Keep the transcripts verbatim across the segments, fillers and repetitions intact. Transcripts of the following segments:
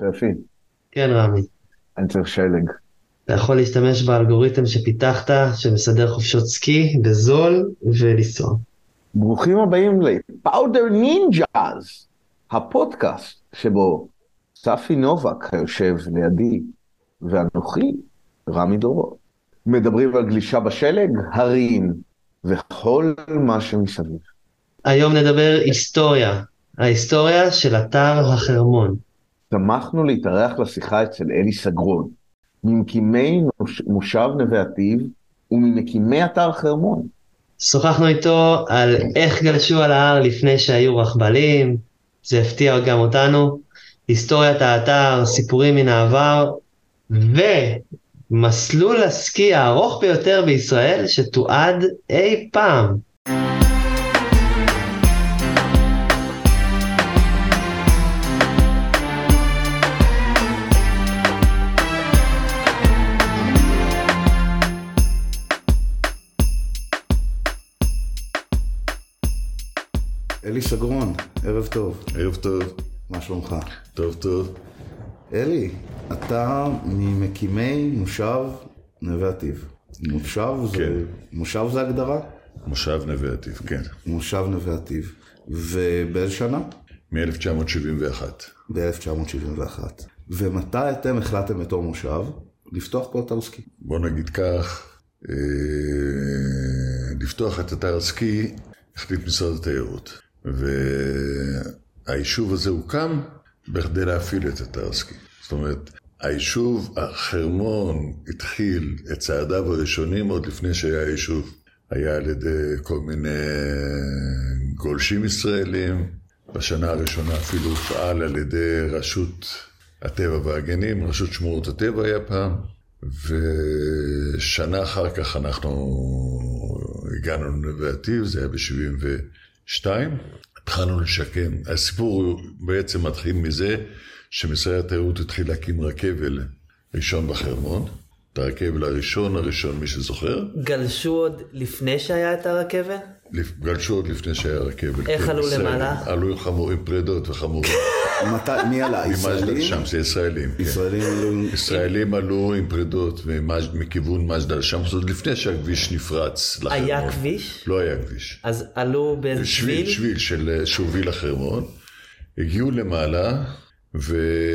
שפי, כן, רמי. אני צריך שלג. אתה יכול להשתמש באלגוריתם שפיתחת, שמסדר חופשות סקי בזול ולנסוע. ברוכים הבאים לפאודר נינג'אז, הפודקאסט שבו ספי נובק היושב לידי, ואנוכי, רמי דורות, מדברים על גלישה בשלג, הרים, וכל מה שמסביב. היום נדבר היסטוריה. ההיסטוריה של אתר החרמון. שמחנו להתארח לשיחה אצל אלי סגרון, ממקימי מושב נווה אטיב, וממקימי אתר חרמון. שוחחנו איתו על איך גלשו על ההר לפני שהיו רכבלים, זה הפתיע גם אותנו, היסטוריית האתר, סיפורים מן העבר, ומסלול הסקי הארוך ביותר בישראל שתועד אי פעם. אלי סגרון, ערב טוב. ערב טוב. מה שלומך? טוב טוב. אלי, אתה ממקימי מושב נווה אטיב. מושב זה, כן. מושב זה הגדרה? מושב נווה אטיב, כן. מושב נווה אטיב. ובאיזה שנה? מ-אלף תשע מאות שבעים ואחת. ב-אלף תשע מאות שבעים ואחת. ומתי אתם החלטתם בתור מושב לפתוח פה אתר סקי? בוא נגיד כך, אה, לפתוח את אתר הסקי החליט משרד התיירות. והיישוב הזה הוקם בכדי להפעיל את אתר הסקי. זאת אומרת, היישוב החרמון התחיל את צעדיו הראשונים עוד לפני שהיה היישוב. היה על ידי כל מיני גולשים ישראלים. בשנה הראשונה אפילו פעל על ידי רשות הטבע והגנים, רשות שמורות הטבע היה פעם. ושנה אחר כך אנחנו הגענו לנווה אטיב, זה היה ב-שבעים ושתיים. התחלנו לשקם. הסיפור בעצם מתחיל מזה שמשרד התיירות התחיל להקים רכבל ראשון בחרמון. את הרכבל הראשון, הראשון מי שזוכר. גלשו עוד לפני שהיה את הרכבל? גלשו עוד לפני שהיה רכבל. איך עלו למעלה? עלו חמורים, פרדות וחמורים. מי עלה? ישראלים? שם זה ישראלים. ישראלים עלו... ישראלים עלו עם פרדות מכיוון מג'דל שם, זאת לפני שהכביש נפרץ לחרמון. היה כביש? לא היה כביש. אז עלו באיזה שביל? שביל של שוביל לחרמון. הגיעו למעלה ו...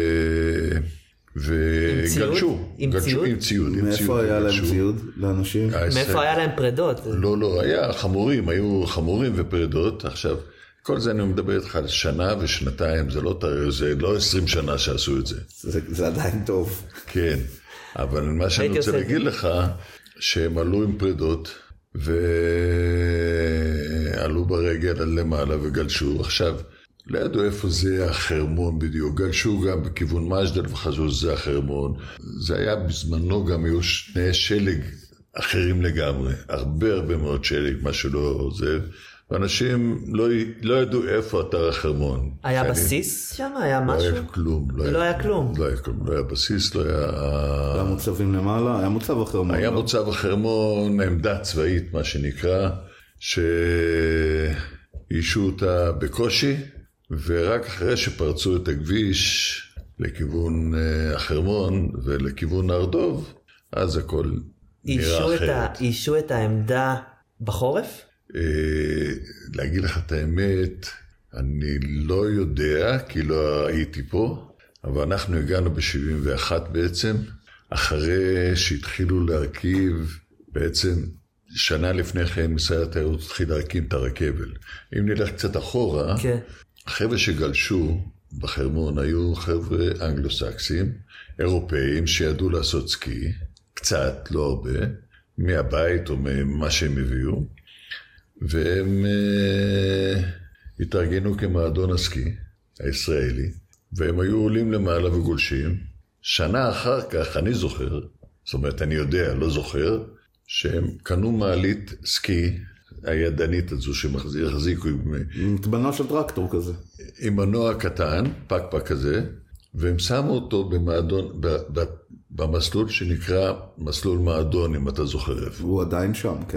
וגלשו. עם ציוד? עם ציוד. מאיפה היה להם ציוד לאנשים? מאיפה היה להם פרדות? לא, לא, היה חמורים, היו חמורים ופרדות. עכשיו, כל זה אני מדבר איתך על שנה ושנתיים, זה לא, זה לא עשרים שנה שעשו את זה. זה, זה עדיין טוב. כן, אבל מה שאני רוצה להגיד לך, שהם עלו עם פרדות, ועלו ברגל על למעלה וגלשו. עכשיו, לא ידעו איפה זה החרמון בדיוק, גלשו גם בכיוון מג'דל וחזו שזה החרמון. זה היה בזמנו גם היו שני שלג אחרים לגמרי, הרבה הרבה מאוד שלג, מה שלא עוזב. ואנשים לא, לא ידעו איפה אתר החרמון. היה בסיס שם? היה משהו? לא היה כלום. לא, לא היה כלום. לא היה כלום. לא היה בסיס, לא היה... היה מוצבים למעלה? היה מוצב החרמון? היה לא? מוצב החרמון, עמדה צבאית, מה שנקרא, שאישו אותה בקושי, ורק אחרי שפרצו את הכביש לכיוון החרמון ולכיוון ארדוב, אז הכל נראה אחרת. אישו את העמדה בחורף? להגיד לך את האמת, אני לא יודע, כי לא הייתי פה, אבל אנחנו הגענו ב-שבעים ואחת בעצם, אחרי שהתחילו להרכיב, בעצם שנה לפני כן משרד התיירות התחיל להקים את הרכבל. אם נלך קצת אחורה, okay. החבר'ה שגלשו בחרמון היו חבר'ה אנגלוסקסים, אירופאים שידעו לעשות סקי, קצת, לא הרבה, מהבית או ממה שהם הביאו, והם uh, התארגנו כמועדון הסקי הישראלי, והם היו עולים למעלה וגולשים. שנה אחר כך, אני זוכר, זאת אומרת אני יודע, לא זוכר, שהם קנו מעלית סקי, הידנית הזו שמחזיקו עם... עם תבנה של טרקטור כזה. עם מנוע קטן, פק פק כזה, והם שמו אותו במועדון, ב, ב, במסלול שנקרא מסלול מועדון, אם אתה זוכר איפה. הוא עדיין שם, כן.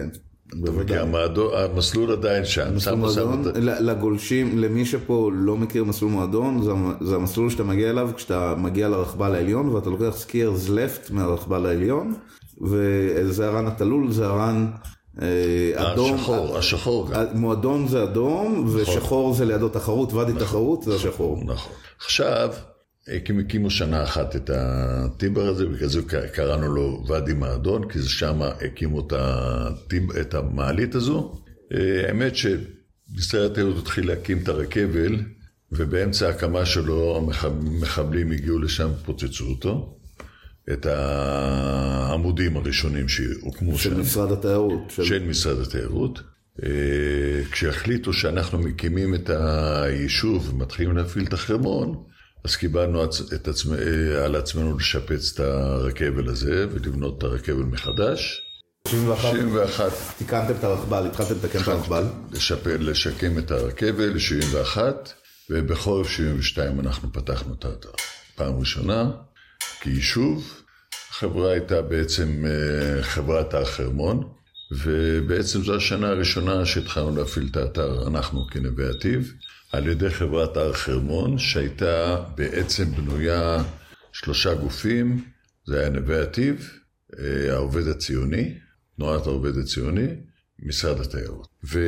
בוודאי. המסלול עדיין שם. מסלול מועדון, לגולשים, למי שפה לא מכיר מסלול מועדון, זה, זה המסלול שאתה מגיע אליו, כשאתה מגיע לרכבל העליון, ואתה לוקח סקיירס לפט מהרכבל העליון, וזה הרן התלול, זה הרן אדום. השחור, השחור גם. מועדון זה אדום, ושחור זה לידו תחרות, ואדי תחרות זה השחור. נכון. עכשיו, הקימו שנה אחת את הטיבר הזה, בגלל זה קראנו לו ואדי מעדון, כי שם הקימו את המעלית הזו. האמת שמשרד התיירות התחיל להקים את הרכבל, ובאמצע ההקמה שלו המחבלים הגיעו לשם, פוצצו אותו. את העמודים הראשונים שהוקמו של שם. משרד התיירות. של, של משרד התיירות. כשהחליטו שאנחנו מקימים את היישוב ומתחילים להפעיל את החרמון, אז קיבלנו את עצמא, על עצמנו לשפץ את הרכבל הזה ולבנות את הרכבל מחדש. שבעים ואחת. תיקנתם את הרכבל, התחלתם לתקן את הרכבל. לשקם את הרכבל ל-שבעים ואחת, ובחורף שבעים ושתיים אנחנו פתחנו את האתר. פעם ראשונה, כיישוב, החברה הייתה בעצם חברת החרמון, ובעצם זו השנה הראשונה שהתחלנו להפעיל את האתר, אנחנו כנווה עתיב, על ידי חברת הר חרמון, שהייתה בעצם בנויה שלושה גופים, זה היה נווה עתיב, העובד הציוני, תנועת העובד הציוני, משרד התיירות.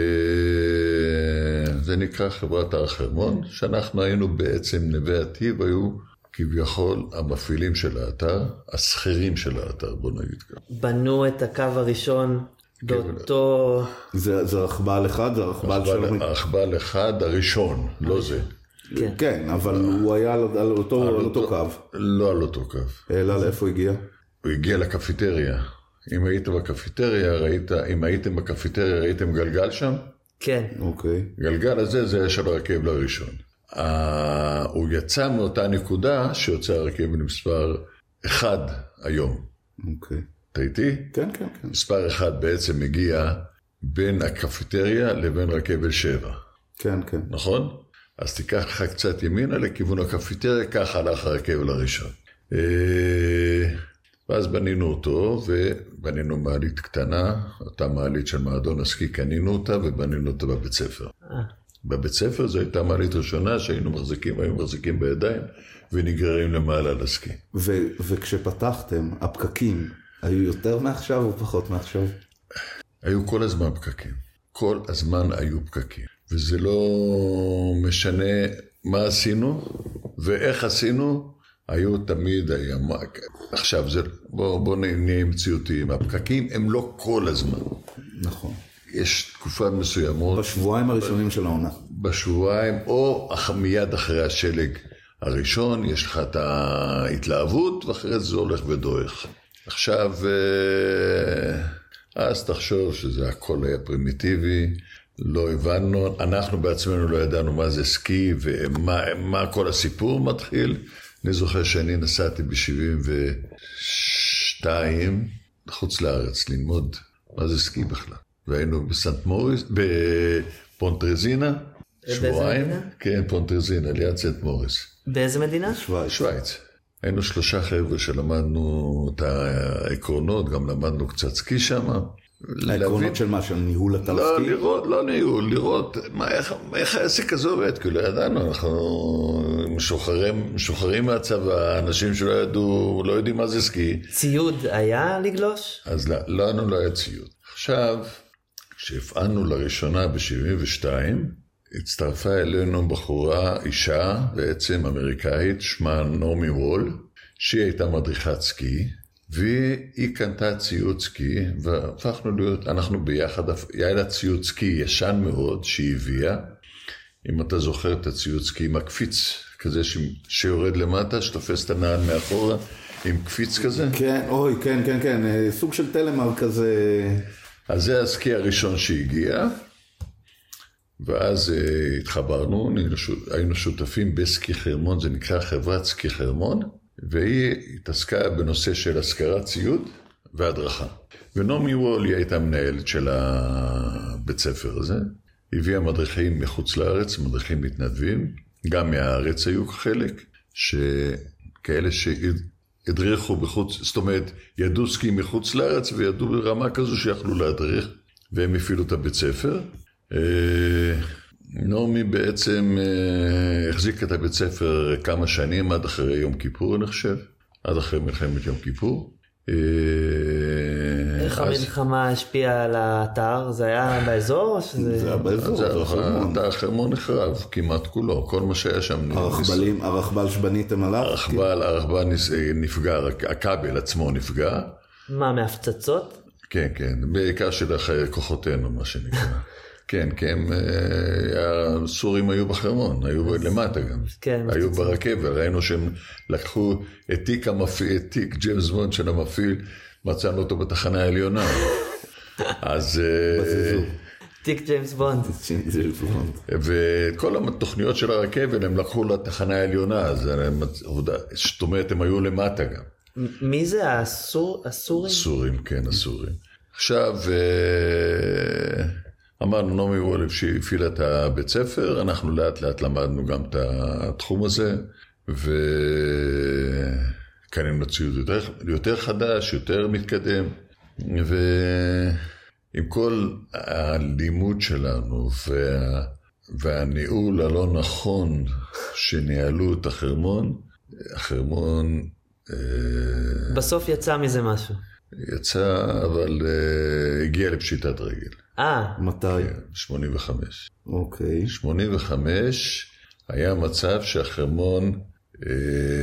וזה נקרא חברת הר חרמון, שאנחנו היינו בעצם נווה עתיב, היו כביכול המפעילים של האתר, הסחירים של האתר, בוא נגיד כך. בנו את הקו הראשון באותו... זה, זה רכבל אחד, זה רכבל של... רכבל אחד הראשון, לא זה. כן, כן, אבל הוא היה על אותו, על אותו קו. לא על אותו קו. אלא לאיפה הוא הגיע? הוא הגיע לקפיטריה. אם היית בקפיטריה, ראית, אם הייתם בקפיטריה, ראיתם גלגל שם? כן. אוקיי. גלגל הזה, זה היה של הרכבל הראשון. הוא יצא מאותה נקודה שיוצא הרכבל מספר אחד היום. אוקיי. אתה איתי? כן, כן, כן. מספר אחד בעצם מגיע בין הקפיטריה לבין רכבל שבע. כן, כן. נכון? אז תיקח לך קצת ימינה לכיוון הקפיטריה, ככה הלך הרכבל הראשון. ואז בנינו אותו, ובנינו מעלית קטנה, אותה מעלית של מועדון הסקי, קנינו אותה ובנינו אותה בבית ספר. בבית ספר זו הייתה מעלית ראשונה שהיינו מחזיקים, היינו מחזיקים בידיים ונגררים למעלה לסקי. ו- וכשפתחתם, הפקקים היו יותר מעכשיו או פחות מעכשיו? היו כל הזמן פקקים. כל הזמן היו פקקים. וזה לא משנה מה עשינו ואיך עשינו, היו תמיד, היה... עכשיו, זה... בוא, בוא נהיה מציאותיים. הפקקים הם לא כל הזמן. נכון. יש תקופה מסוימות. בשבועיים הראשונים של העונה. בשבועיים, או מיד אחרי השלג הראשון, יש לך את ההתלהבות, ואחרי זה הולך ודועך. עכשיו, אז תחשוב שזה הכל היה פרימיטיבי, לא הבנו, אנחנו בעצמנו לא ידענו מה זה סקי, ומה מה כל הסיפור מתחיל. אני זוכר שאני נסעתי ב-שבעים ושתיים לחוץ לארץ ללמוד מה זה סקי בכלל. והיינו בסנט מוריס, בפונטרזינה, שבועיים. כן, פונטרזינה, ליד סנט מוריס. באיזה מדינה? שוויץ. שוויץ. היינו שלושה חבר'ה שלמדנו את העקרונות, גם למדנו קצת סקי שם. העקרונות של מה? של ניהול התל לא, סקי? לראות, לא ניהול, לראות מה, איך, איך העסק הזה עובד, כי לא ידענו, אנחנו משוחררים, משוחררים מהצבא, אנשים שלא ידעו, לא יודעים מה זה סקי. ציוד היה לגלוש? אז לא, לנו לא היה ציוד. עכשיו, כשהפעלנו לראשונה ב-שבעים ושתיים, הצטרפה אלינו בחורה, אישה, בעצם אמריקאית, שמה נעמי וול, שהיא הייתה מדריכת סקי, והיא קנתה ציוד סקי, והפכנו להיות, אנחנו ביחד, היה לה ציוד סקי ישן מאוד, שהיא הביאה, אם אתה זוכר את הציוד סקי, עם הקפיץ כזה ש... שיורד למטה, שתופס את הנעל מאחורה, עם קפיץ כזה. כן, אוי, כן, כן, כן, סוג של טלמר כזה. אז זה הסקי הראשון שהגיע, ואז uh, התחברנו, היינו שותפים בסקי חרמון, זה נקרא חברת סקי חרמון, והיא התעסקה בנושא של השכרת ציוד והדרכה. ונעמי וול היא הייתה מנהלת של הבית ספר הזה, הביאה מדריכים מחוץ לארץ, מדריכים מתנדבים, גם מהארץ היו חלק, שכאלה שהדריכו בחוץ, זאת אומרת, ידעו סקי מחוץ לארץ וידעו ברמה כזו שיכלו להדריך, והם הפעילו את הבית ספר. נעמי בעצם החזיק את הבית ספר כמה שנים, עד אחרי יום כיפור נחשב, עד אחרי מלחמת יום כיפור. איך המלחמה השפיעה על האתר? זה היה באזור? זה היה באזור. האתר החרמון נחרב, כמעט כולו, כל מה שהיה שם. הרכבלים, הרכבל שבניתם עליו? הרכבל, הרכבל נפגע, הכבל עצמו נפגע. מה, מהפצצות? כן, כן, בעיקר של כוחותינו, מה שנקרא. כן, כן, הסורים היו בחרמון, היו למטה גם, היו ברכבל, ראינו שהם לקחו את תיק המפעיל, את תיק ג'יימס בונד של המפעיל, מצאנו אותו בתחנה העליונה. אז... תיק ג'יימס בונד. וכל התוכניות של הרכבל הם לקחו לתחנה העליונה, אז זאת אומרת, הם היו למטה גם. מי זה? הסורים? הסורים, כן, הסורים. עכשיו... אמרנו, נעמי וולף שהפעילה את הבית ספר, אנחנו לאט לאט למדנו גם את התחום הזה, וקנינו ציוד יותר, יותר חדש, יותר מתקדם, ועם כל הלימוד שלנו וה, והניהול הלא נכון שניהלו את החרמון, החרמון... בסוף יצא מזה משהו. יצא, אבל uh, הגיע לפשיטת רגל. אה. מתי? שמונים וחמש. אוקיי. שמונים וחמש היה מצב שהחרמון... אה,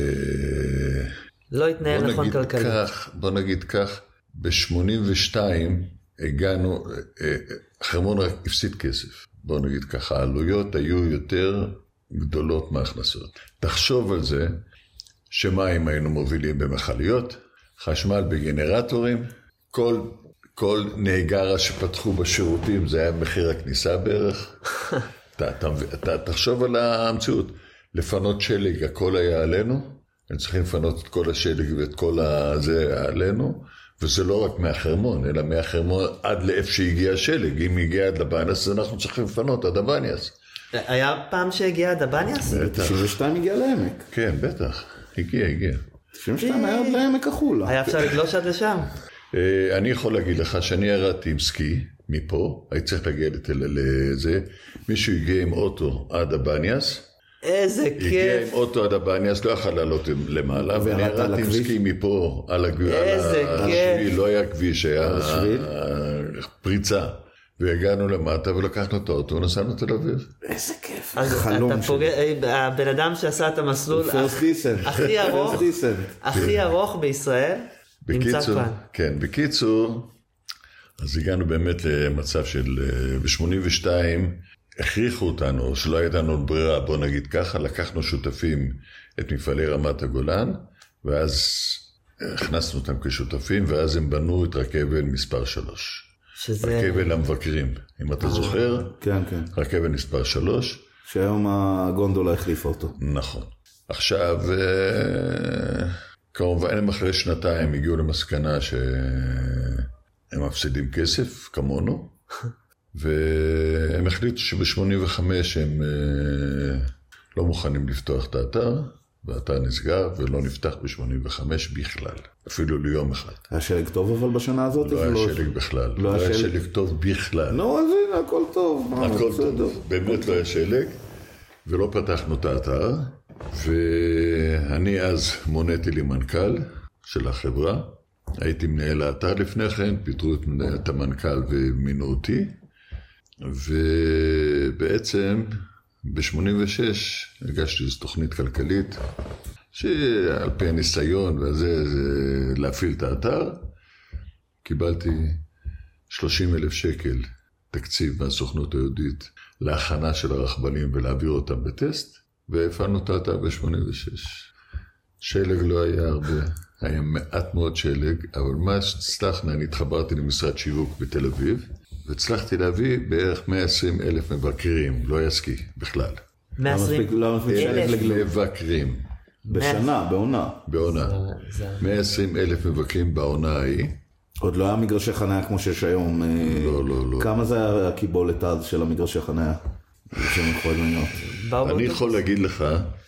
לא התנהל נכון כלכלית. כך, בוא נגיד כך, ב-שמונים ושתיים הגענו, אה, החרמון רק הפסיד כסף. בוא נגיד ככה, העלויות היו יותר גדולות מההכנסות. תחשוב על זה שמים היינו מובילים במחליות, חשמל בגנרטורים, כל, כל נהגרה שפתחו בשירותים, זה היה מחיר הכניסה בערך. אתה, אתה, אתה, תחשוב על המציאות, לפנות שלג, הכל היה עלינו, הם צריכים לפנות את כל השלג ואת כל הזה עלינו, וזה לא רק מהחרמון, אלא מהחרמון עד לאיפה שהגיע השלג, אם הגיע עד לבניאס, אז אנחנו צריכים לפנות עד הבניאס. היה פעם שהגיע עד הבניאס? בטח. תשעים ושתיים הגיע לעמק. כן, בטח, הגיע, הגיע. תשעים ושתיים היה עד לעמק החולה. היה אפשר לגלוש עד לשם. אני יכול להגיד לך שאני ירדתי עם סקי מפה, הייתי צריך להגיע לזה, מישהו הגיע עם אוטו עד הבניאס, איזה כיף. הגיע עם אוטו עד הבניאס, לא יכול לעלות למעלה, ואני ירדתי עם סקי מפה על השביל, לא היה כביש, היה פריצה, והגענו למטה ולקחנו את האוטו ונסענו תל אביב. איזה כיף. חלום שלי. הבן אדם שעשה את המסלול הכי ארוך, הכי ארוך בישראל, נמצא כאן. כן, בקיצור, אז הגענו באמת למצב של, ב-שמונים ושתיים, הכריחו אותנו, שלא הייתה לנו ברירה, בוא נגיד ככה, לקחנו שותפים את מפעלי רמת הגולן, ואז הכנסנו אותם כשותפים, ואז הם בנו את רכבל מספר שלוש. שזה... רכבל המבקרים, אם אתה זוכר, כן, כן. רכבל מספר שלוש. שהיום הגונדולה החליפה אותו. נכון. עכשיו, כמובן, הם אחרי שנתיים הגיעו למסקנה שהם מפסידים כסף, כמונו, והם החליטו שב-שמונים וחמש הם לא מוכנים לפתוח את האתר, והאתר נסגר ולא נפתח ב-שמונים וחמש בכלל, אפילו ליום אחד. היה שלג טוב אבל בשנה הזאת? לא היה שלג בכלל, לא היה שלג טוב בכלל. לא, אז הנה, הכל טוב. הכל טוב, באמת לא היה שלג, ולא פתחנו את האתר, ואני אז מוניתי לי מנכ"ל של החברה, הייתי מנהל האתר לפני כן, פיתרו את המנכ"ל ומינו אותי, ובעצם ב-שמונים ושש הגשתי איזו תוכנית כלכלית, שעל פי הניסיון וזה, זה להפעיל את האתר, קיבלתי שלושים אלף שקל תקציב מהסוכנות היהודית להכנה של הרכבלים ולהעביר אותם בטסט, והפעלנו את האתר ב-שמונים ושש. שלג לא היה הרבה, היה מעט מאוד שלג, אבל מה שהצלחנו, אני התחברתי למשרד שיווק בתל אביב, והצלחתי להביא בערך מאה ועשרים אלף מבקרים, לא יסקי בכלל. מאה ועשרים אלף מבקרים. בשנה, בעונה. בעונה. מאה ועשרים אלף מבקרים בעונה ההיא. עוד לא היה מגרשי חניה כמו שיש היום. לא, לא, לא. כמה זה היה הקיבולת אז של המגרשי חניה? אני יכול להגיד לך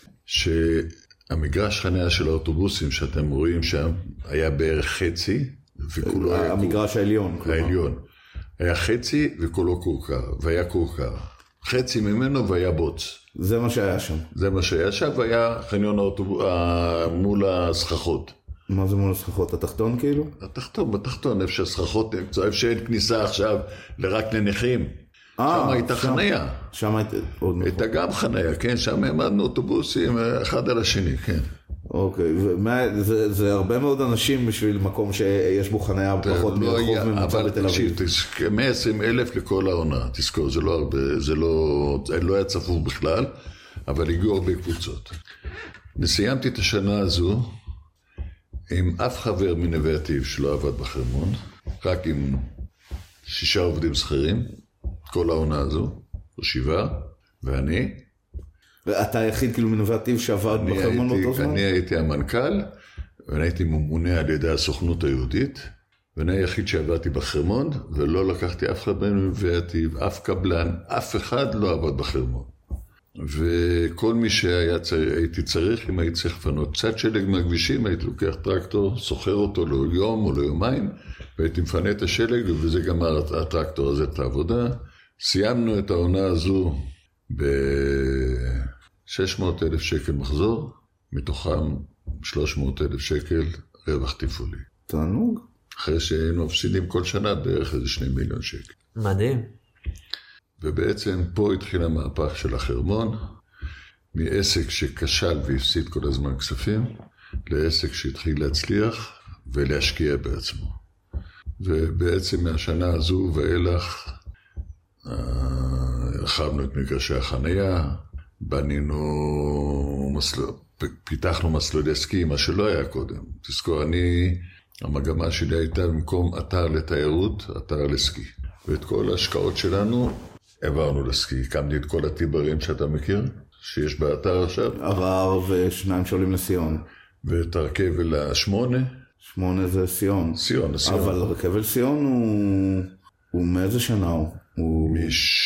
שהמגרש חניה של האוטובוסים שאתם רואים שם היה בערך חצי. המגרש העליון. העליון. היה חצי וכולו קורקר, והיה קורקר. חצי ממנו והיה בוץ. זה מה שהיה שם. זה מה שהיה שם, והיה חניון האוטובוס מול הסככות. מה זה מול הסככות? התחתון כאילו? התחתון, בתחתון, איפה שהסככות, איפה שאין כניסה עכשיו לרק לנכים. שם הייתה חנייה. שם הייתה עוד נכון. הייתה גם חנייה, כן, שם העמדנו אוטובוסים אחד על השני, כן. אוקיי, וזה, זה הרבה מאוד אנשים בשביל מקום שיש בו חנייה פחות מרחוב ממוצע בתל אביב. תקשיב, מאה ועשרים אלף לכל העונה, תזכור, זה לא הרבה, זה לא, זה לא היה צפוף בכלל, אבל הגיעו הרבה קבוצות. נסיימתי את השנה הזו עם אף חבר מנווה נתיב שלא עבד בחרמון, רק עם שישה עובדים שכירים, כל העונה הזו, או שבעה, ואני. ואתה היחיד כאילו מנווה נתיב שעבד בחרמון באותו זמן? אני הייתי המנכ"ל, ואני הייתי ממונה על ידי הסוכנות היהודית, ואני היחיד שעבדתי בחרמון, ולא לקחתי אף אחד מנווה נתיב, אף קבלן, אף אחד לא עבד בחרמון. וכל מי שהייתי צריך, אם הייתי צריך לפנות קצת שלג מהכבישים, הייתי לוקח טרקטור, סוחר אותו ליום או ליומיים, והייתי מפנה את השלג, וזה גמר הטרקטור הזה את העבודה. סיימנו את העונה הזו ב-שש מאות אלף שקל מחזור, מתוכם שלוש מאות אלף שקל רווח תפעולי. תענוג. אחרי שהיינו מפסידים כל שנה בערך איזה שני מיליון שקל. מדהים. ובעצם פה התחיל המהפך של החרמון, מעסק שכשל והפסיד כל הזמן כספים, לעסק שהתחיל להצליח ולהשקיע בעצמו. ובעצם מהשנה הזו ואילך, הרחבנו את מגרשי החנייה, בנינו מסלול, פיתחנו מסלולי סקי, מה שלא היה קודם. תזכור, אני, המגמה שלי הייתה במקום אתר לתיירות, אתר לסקי. ואת כל ההשקעות שלנו העברנו לסקי. הקמתי את כל הטיברים שאתה מכיר, שיש באתר עכשיו. ערר ושניים שעולים לסיון. ואת הרכבל השמונה. שמונה זה סיון. סיון, סיון. אבל רכבל סיון הוא, הוא מאיזה שנה הוא? הוא... מש...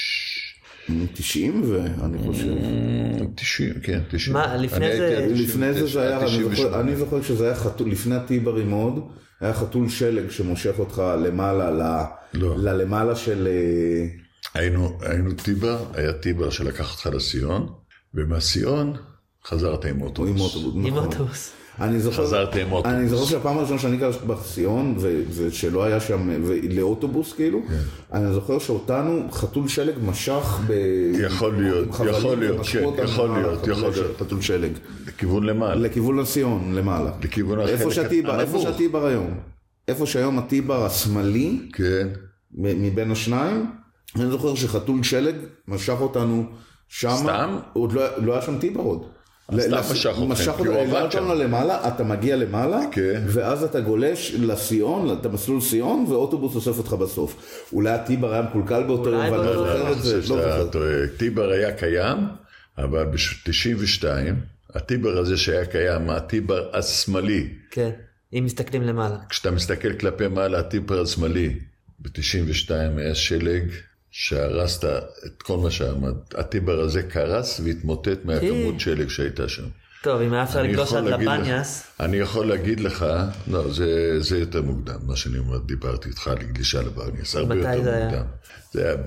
תשעים ואני חושב. תשעים, כן, תשעים. מה, לפני זה... לפני זה זה היה, אני זוכר, אני זוכר שזה היה חתול, לפני הטיברים עוד, היה חתול שלג שמושך אותך למעלה, ל... למעלה של... היינו, היינו טיבר, היה טיבר שלקח אותך לסיון, ומהסיון חזרת עם אוטובוס. עם אוטובוס, עם אוטובוס. אני זוכר, חזרתי עם אוטובוס. אני זוכר שהפעם הראשונה שאני גר בסיון, ושלא היה שם, לאוטובוס כאילו, אני זוכר שאותנו חתול שלג משך ב... יכול להיות, יכול להיות, כן, יכול להיות, יכול להיות. חתול שלג. לכיוון למעלה. לכיוון לסיון, למעלה. לכיוון החלק הנמוך. איפה שהטיבר היום. איפה שהיום הטיבר השמאלי, כן. מבין השניים, אני זוכר שחתול שלג משך אותנו שם. סתם? עוד לא היה שם טיבר עוד. סתם משך אותך, כי הוא עבד שם. למעלה, אתה מגיע למעלה, ואז אתה גולש לסיון, אתה מסלול סיון, ואוטובוס אוסף אותך בסוף. אולי הטיבר היה מקולקל באותו יום, ואני לא זוכר את זה. טיבר היה קיים, אבל ב-תשעים ושתיים, הטיבר הזה שהיה קיים, הטיבר השמאלי. כן, אם מסתכלים למעלה. כשאתה מסתכל כלפי מעלה, הטיבר השמאלי, ב-תשעים ושתיים היה שלג, שהרסת את כל מה שעמד. הטיבר הזה קרס והתמוטט מהכמות שלג שהייתה שם. טוב, אם היה אפשר לגלוש עד לבניאס. אני יכול להגיד לך, לא, זה, זה יותר מוקדם, מה שאני אומר, דיברתי איתך על גלישה לבניאס, הרבה יותר מוקדם. היה? זה היה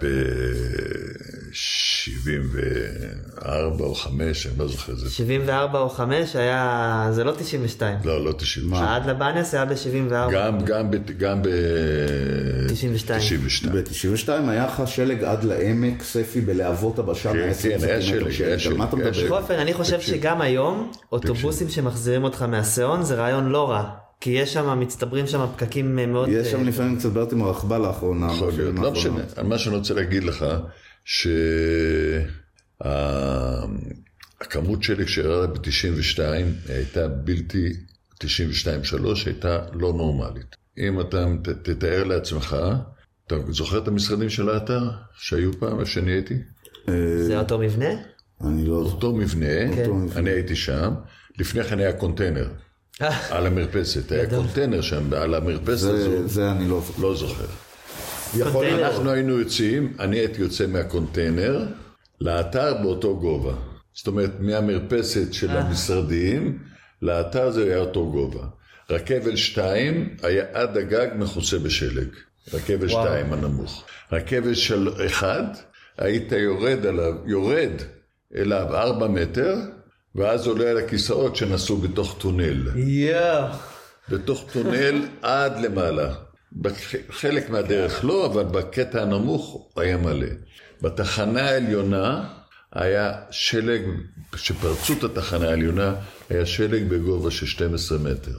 ב-שבעים וארבע או חמש, אני לא זוכר את זה. שבעים וארבע או חמש היה, זה לא תשעים ושתיים. לא, לא תשעים ושתיים. עד לבניאס היה ב-שבעים וארבע. גם, גם, גם ב-תשעים ושתיים. ב-תשעים ושתיים היה לך שלג עד לעמק ספי בלהבות הבשה. כן, כן, היה שלג, היה שלג. מה אתה מדבר? אני חושב שגם היום, אוטובוסים שמחזירים אותך מהסיון זה רעיון לא רע, כי יש שם, מצטברים שם פקקים מאוד... יש שם לפעמים קצת בעיות עם הרכבה לאחרונה. יכול להיות, לא משנה. מה שאני רוצה להגיד לך, שהכמות שלי כשירדה ב-תשעים ושתיים הייתה בלתי, תשעים ושתיים שלוש הייתה לא נורמלית. אם אתה תתאר לעצמך, אתה זוכר את המשרדים של האתר שהיו פעם, איפה שאני הייתי? זה אותו מבנה? אני לא זוכר. אותו מבנה, אני הייתי שם, לפני כן היה קונטיינר, על המרפסת, היה קונטיינר שם, על המרפסת הזו, זה אני לא זוכר. לא זוכר. אנחנו היינו יוצאים, אני הייתי יוצא מהקונטיינר, לאתר באותו גובה. זאת אומרת, מהמרפסת של המשרדים, לאתר זה היה אותו גובה. רכבל שתיים היה עד הגג מכוסה בשלג. רכבת שתיים הנמוך. רכבת של אחד, היית יורד עליו, יורד אליו ארבע מטר, ואז עולה על הכיסאות שנסעו בתוך טונל. יואו. בתוך טונל עד למעלה. בחלק מהדרך לא, אבל בקטע הנמוך היה מלא. בתחנה העליונה היה שלג, שפרצו את התחנה העליונה, היה שלג בגובה של שנים עשר מטר.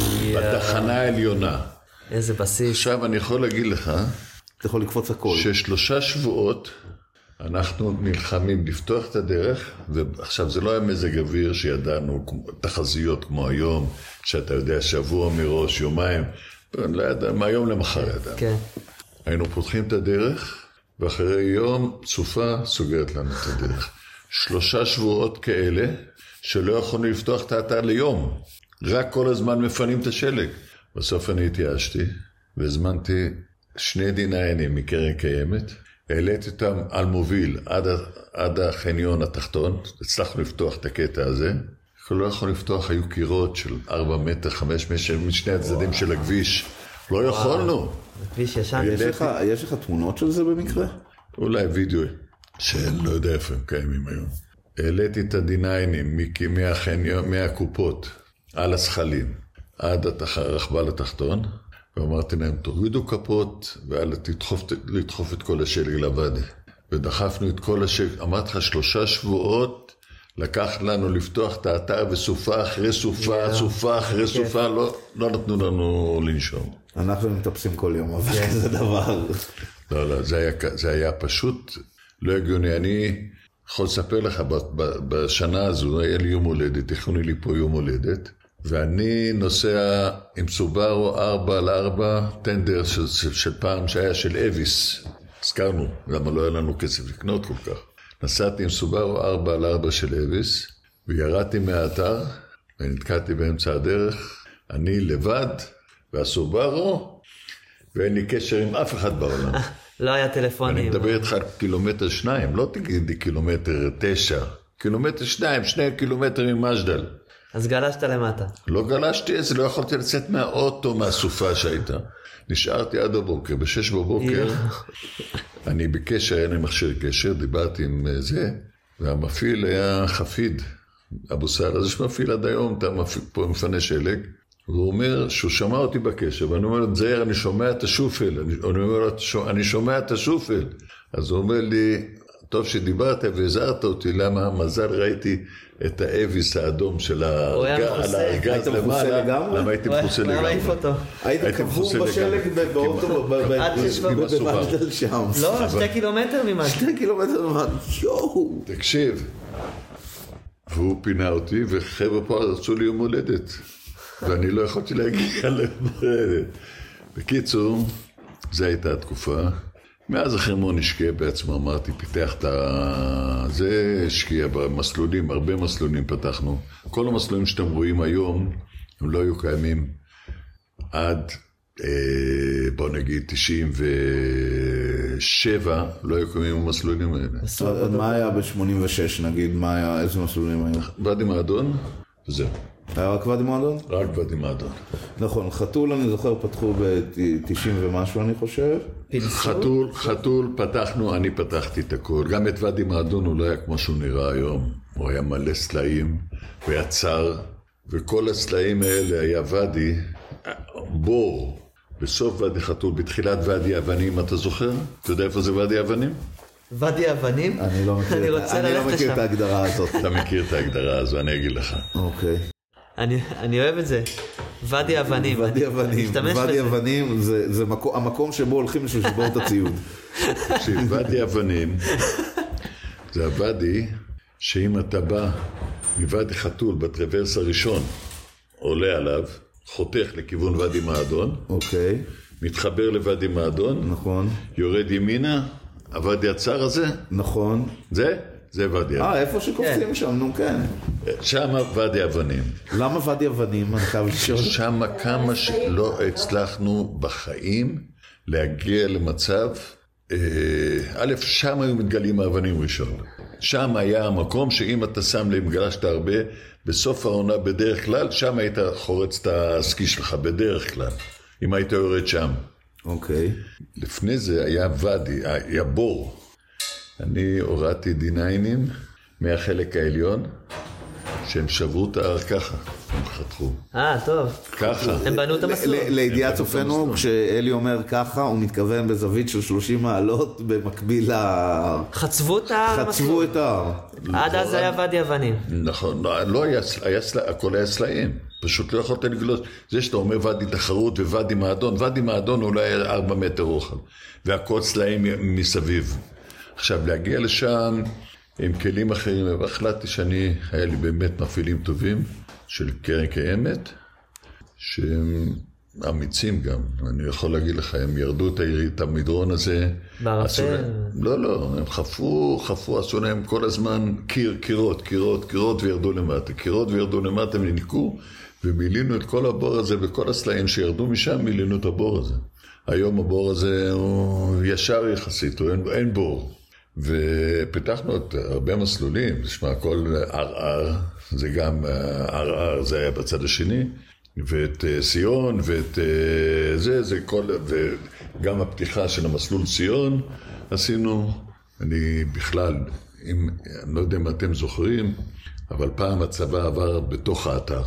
בתחנה העליונה. איזה בסיס. עכשיו אני יכול להגיד לך, אתה יכול לקפוץ הכל. ששלושה שבועות אנחנו נלחמים לפתוח את הדרך, ועכשיו זה לא היה מזג אוויר שידענו תחזיות כמו היום, שאתה יודע שבוע מראש, יומיים, לא ידע, מהיום למחר ידענו. כן. היינו פותחים את הדרך, ואחרי יום סופה סוגרת לנו את הדרך. שלושה שבועות כאלה, שלא יכולנו לפתוח את האתר ליום. רק כל הזמן מפנים את השלג. בסוף אני התייאשתי, והזמנתי שני דינאים מקרן קיימת, העליתי אותם על מוביל עד, עד החניון התחתון, הצלחנו לפתוח את הקטע הזה, לא יכולנו לפתוח, היו קירות של ארבע מטר, חמש מטר, משני הצדדים של הכביש, לא יכולנו. הכביש ישן. יש לך, יש לך תמונות של זה במקרה? אולי וידאו, שלא יודע איפה הם קיימים היום. העליתי את הדינאים מהחניון, מהקופות, על השכלים, עד הרכבל התחתון, ואמרתי להם, תורידו כפות, ואלה לדחוף את כל השלג לוואדי. ודחפנו את כל השלג, אמרתי לך, שלושה שבועות, לקח לנו לפתוח את האתר, וסופה אחרי סופה, סופה אחרי סופה, לא, לא נתנו לנו לנשום. אנחנו מטפסים כל יום, אבל זה דבר. לא, לא, זה היה, זה היה פשוט לא הגיוני. אני יכול לספר לך, בשנה הזו, היה לי יום הולדת, תכנוני לי פה יום הולדת, ואני נוסע עם סובארו ארבע על ארבע, טנדר של, של, של פעם שהיה של אביס. הזכרנו, למה לא היה לנו כסף לקנות כל כך. נסעתי עם סובארו ארבע על ארבע של אביס, וירדתי מהאתר, ונתקעתי באמצע הדרך, אני לבד, והסובארו, ואין לי קשר עם אף אחד בעולם. לא היה טלפונים. אני מדבר איתך על קילומטר שניים, לא תגידי קילומטר תשע, קילומטר שניים, שני קילומטר ממג'דל. אז גלשת למטה. לא גלשתי, אז לא יכולתי לצאת מהאוטו, מהסופה שהייתה. נשארתי עד הבוקר, בשש בבוקר, אני בקשר, היה לי מכשיר קשר, דיברתי עם זה, והמפעיל היה חפיד, אבו סעד, אז יש מפעיל עד היום, אתה מפעיל פה מפנה שלג, והוא אומר שהוא שמע אותי בקשר, ואני אומר לו, זהיר, אני שומע את השופל, אני אומר לו, אני שומע את השופל, אז הוא אומר לי, טוב שדיברת והזהרת אותי, למה מזל ראיתי את האביס האדום של הארגז למעלה, למה הייתי מחוסה לגמרי. למה העיף אותו? היית קבור בשלג באוטו במג'דל שם. לא, שתי קילומטר ממג'דל. שתי קילומטר ממג'דל, יואו. תקשיב, והוא פינה אותי, וחבר'ה פה רצו לי יום הולדת, ואני לא יכולתי להגיע ליום הולדת. בקיצור, זו הייתה התקופה. מאז החרמון השקיע בעצמו, אמרתי, פיתח את זה, השקיע במסלולים, הרבה מסלולים פתחנו. כל המסלולים שאתם רואים היום, הם לא היו קיימים עד, בוא נגיד, תשעים ושבע, לא היו קיימים המסלולים האלה. מה היה ב-שמונים ושש, נגיד, מה היה, איזה מסלולים היו? ואדי מועדון, וזהו. היה רק ואדי מועדון? רק ואדי מועדון. נכון, חתול אני זוכר פתחו ב-תשעים ומשהו אני חושב. חתול, חתול פתחנו, אני פתחתי את הכל. גם את ואדי מועדון הוא לא היה כמו שהוא נראה היום. הוא היה מלא סלעים, הוא היה צר, וכל הסלעים האלה היה ואדי, בור, בסוף ואדי חתול, בתחילת ואדי אבנים, אתה זוכר? אתה יודע איפה זה ואדי אבנים? ואדי אבנים? אני לא מכיר, אני רוצה אני לא מכיר את ההגדרה הזאת. אתה מכיר את ההגדרה הזו, אני אגיד לך. אוקיי. אני, אני אוהב את זה. ואדי אבנים. ואדי אבנים. ואדי אבנים זה, זה מקום, המקום שבו הולכים לשבור את הציוד. ואדי אבנים זה הוואדי שאם אתה בא מוואדי חתול בטרוורס הראשון, עולה עליו, חותך לכיוון ואדי מועדון. אוקיי. מתחבר לוואדי מועדון. נכון. יורד ימינה, הוואדי הצר הזה. נכון. זה? זה ואדי אבנים. אה, איפה שקופצים שם, נו כן. שם ואדי אבנים. למה ואדי אבנים? אני חייב לשאול. שם כמה שלא הצלחנו בחיים להגיע למצב, א', שם היו מתגלים האבנים ראשון. שם היה המקום שאם אתה שם להם גלשת הרבה, בסוף העונה בדרך כלל, שם היית חורץ את הסקי שלך בדרך כלל, אם היית יורד שם. אוקיי. לפני זה היה ואדי, היה בור. אני הורדתי דיניינים מהחלק העליון, שהם שברו את ההר ככה, הם חתכו. אה, טוב. ככה. הם בנו את המסלול. לידיעת צופנו, כשאלי אומר ככה, הוא מתכוון בזווית של שלושים מעלות, במקביל ל... חצבו את ההר. חצבו את ההר. עד אז היה ואדי אבנים. נכון, לא היה, הכל היה סלעים. פשוט לא יכולת לגלוש. זה שאתה אומר ואדי תחרות וואדי מעדון, ואדי מעדון אולי ארבע מטר רוחב, והכל סלעים מסביב. עכשיו, להגיע לשם עם כלים אחרים, והחלטתי שאני, היה לי באמת מפעילים טובים של קרן קיימת, שהם אמיצים גם. אני יכול להגיד לך, הם ירדו את, את המדרון הזה. בערפל? לא, לא, הם חפרו, חפרו, עשו להם כל הזמן קיר, קירות, קירות, קירות, וירדו למטה. קירות וירדו למטה, הם ניקו, ומילינו את כל הבור הזה, וכל הסלעים שירדו משם, מילינו את הבור הזה. היום הבור הזה הוא ישר יחסית, הוא אין, אין בור. ופיתחנו את הרבה מסלולים, נשמע כל ערער, זה גם ערער, זה היה בצד השני, ואת ציון, ואת זה, זה כל, וגם הפתיחה של המסלול ציון, עשינו, אני בכלל, אם, אני לא יודע אם אתם זוכרים, אבל פעם הצבא עבר בתוך האתר.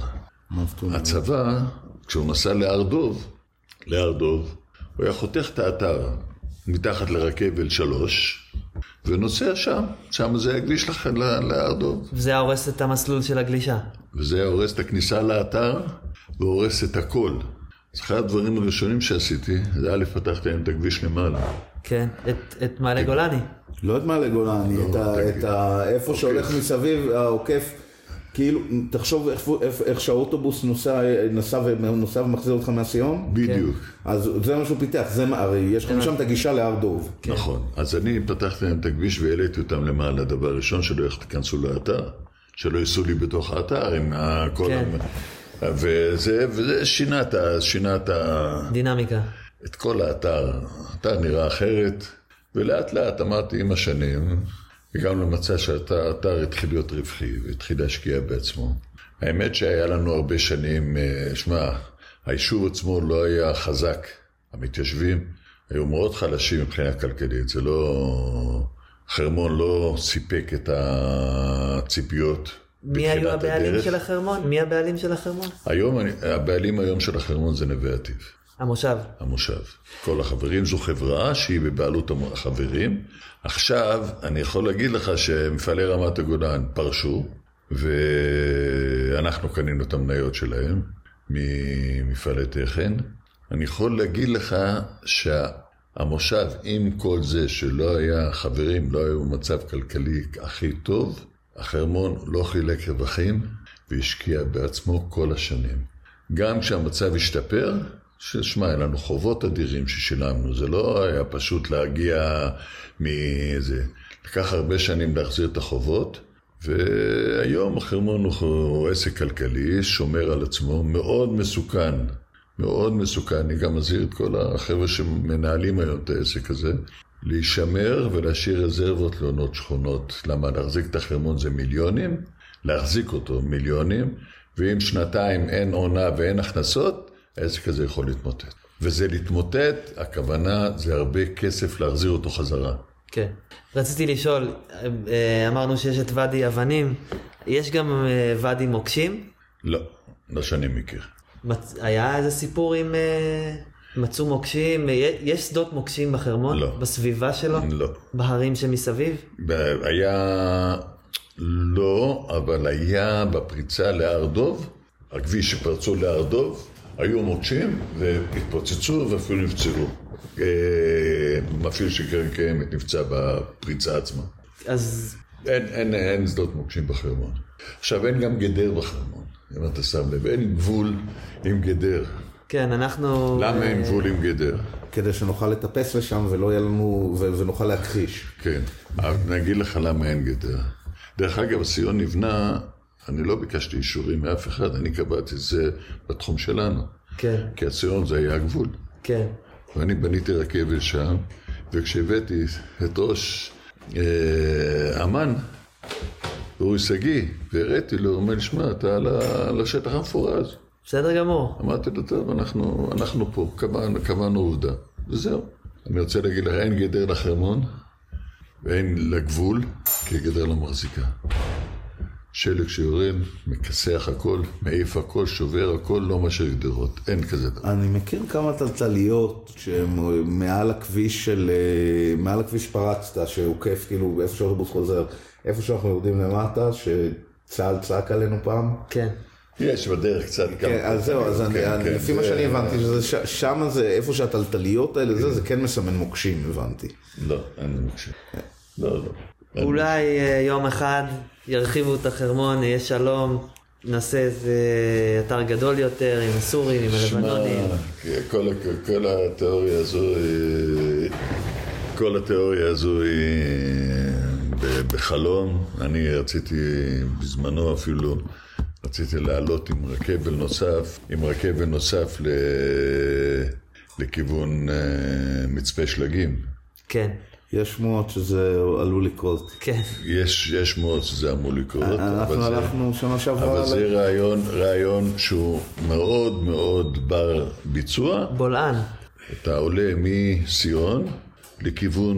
הצבא, כשהוא נסע להר דוב, להר דוב, הוא היה חותך את האתר מתחת לרכבל שלוש, ונוסע שם, שם זה הכביש לכם להר דוב. וזה היה הורס את המסלול של הגלישה. וזה היה הורס את הכניסה לאתר, והורס את הכל. אז אחד הדברים הראשונים שעשיתי, זה היה לפתחתי להם את הכביש למעלה. כן, את, את מעלה גולני. לא את מעלה גולני, לא, את ה, את ה, איפה שהולך מסביב, העוקף, כאילו, תחשוב איך, איך, איך שהאוטובוס נוסע, נסע ונוסע ומחזיר אותך מהסיום. בדיוק. אז זה מה שהוא פיתח, זה, הרי יש לכם שם את הגישה להר דוב. נכון, אז אני פתחתי להם את הכביש והעליתי אותם למעלה. הדבר הראשון שלא תיכנסו לאתר, שלא ייסעו לי בתוך האתר עם הכל. כן. וזה, וזה שינה את, שינה את ה... דינמיקה. את כל האתר. האתר נראה אחרת, ולאט לאט אמרתי עם השנים, וגם למצא שהאתר התחיל להיות רווחי, והתחיל להשקיע בעצמו. האמת שהיה לנו הרבה שנים, שמה, היישוב עצמו לא היה חזק. המתיישבים היו מאוד חלשים מבחינה כלכלית. זה לא, חרמון לא סיפק את הציפיות. מי היו הבעלים הדרך. של החרמון? מי הבעלים של החרמון? היום, הבעלים היום של החרמון זה נווה עתיב. המושב. המושב. כל החברים, זו חברה שהיא בבעלות החברים. עכשיו, אני יכול להגיד לך שמפעלי רמת הגולן פרשו, ואנחנו קנינו את המניות שלהם ממפעלי תכן. אני יכול להגיד לך שהמושב, עם כל זה שלא היה חברים, לא היו מצב כלכלי הכי טוב, החרמון לא חילק רווחים והשקיע בעצמו כל השנים. גם כשהמצב השתפר, ששמע, היה לנו חובות אדירים ששילמנו, זה לא היה פשוט להגיע מאיזה, לקח הרבה שנים להחזיר את החובות, והיום החרמון הוא עסק כלכלי, שומר על עצמו, מאוד מסוכן, מאוד מסוכן, אני גם מזהיר את כל החבר'ה שמנהלים היום את העסק הזה, להישמר ולהשאיר רזרבות לעונות שכונות. למה? להחזיק את החרמון זה מיליונים, להחזיק אותו מיליונים, ואם שנתיים אין עונה ואין הכנסות, העסק הזה יכול להתמוטט. וזה להתמוטט, הכוונה זה הרבה כסף להחזיר אותו חזרה. כן. רציתי לשאול, אמרנו שיש את ואדי אבנים, יש גם ואדי מוקשים? לא, לא שאני מכיר. היה איזה סיפור עם... מצאו מוקשים, יש שדות מוקשים בחרמון? לא. בסביבה שלו? לא. בהרים שמסביב? היה, לא, אבל היה בפריצה להר דוב, הכביש שפרצו להר דוב, היו מוקשים והתפוצצו ואפילו נפצעו. מפעיל שקרן קיימת נפצע בפריצה עצמה. אז... אין, אין, אין שדות מוקשים בחרמון. עכשיו אין גם גדר בחרמון, אם אתה שם לב, אין גבול עם גדר. כן, אנחנו... למה אין גבול עם גדר? כדי שנוכל לטפס לשם ולא יהיה לנו, ונוכל להכחיש. כן, אני אגיד לך למה אין גדר. דרך אגב, הסיון נבנה, אני לא ביקשתי אישורים מאף אחד, אני קבעתי את זה בתחום שלנו. כן. כי הסיון זה היה הגבול. כן. ואני בניתי רכבל שם, וכשהבאתי את ראש אה, אמן, אורי סגי, והראיתי לו, אומר, שמע, אתה על השטח המפורז. בסדר גמור. אמרתי לו, טוב, אנחנו, אנחנו פה, קבענו, קבענו עובדה. וזהו. אני רוצה להגיד לך, אין גדר לחרמון, ואין לגבול, כי גדר לא מחזיקה. שלג שיורד, מכסח הכל, מעיף הכל, שובר הכל, לא משאיר גדרות. אין כזה דבר. אני מכיר כמה טלטליות שהן מעל הכביש של, מעל הכביש פרצת, שהוא כיף כאילו איפה שהאוטובוס חוזר, איפה שאנחנו יורדים למטה, שצהל צעק עלינו פעם. כן. יש בדרך קצת כמה. כן, אז זהו, אז לפי מה שאני הבנתי, שם זה, איפה שהטלטליות האלה, זה כן מסמן מוקשים, הבנתי. לא, אין מוקשים. לא, לא. אולי יום אחד ירחיבו את החרמון, יהיה שלום, נעשה איזה אתר גדול יותר עם הסורים, עם הלבנונים. כל, כל התיאוריה הזו, כל התיאוריה הזו היא בחלום. אני רציתי בזמנו אפילו, רציתי לעלות עם רכבל נוסף, עם רכבל נוסף ל... לכיוון מצפה שלגים. כן. יש שמועות שזה עלול לקרות. כן. יש, יש שמועות שזה אמור לקרות. אנחנו הלכנו שנה שעברה. אבל זה רעיון, רעיון שהוא מאוד מאוד בר ביצוע. בולען. אתה עולה מסיון לכיוון...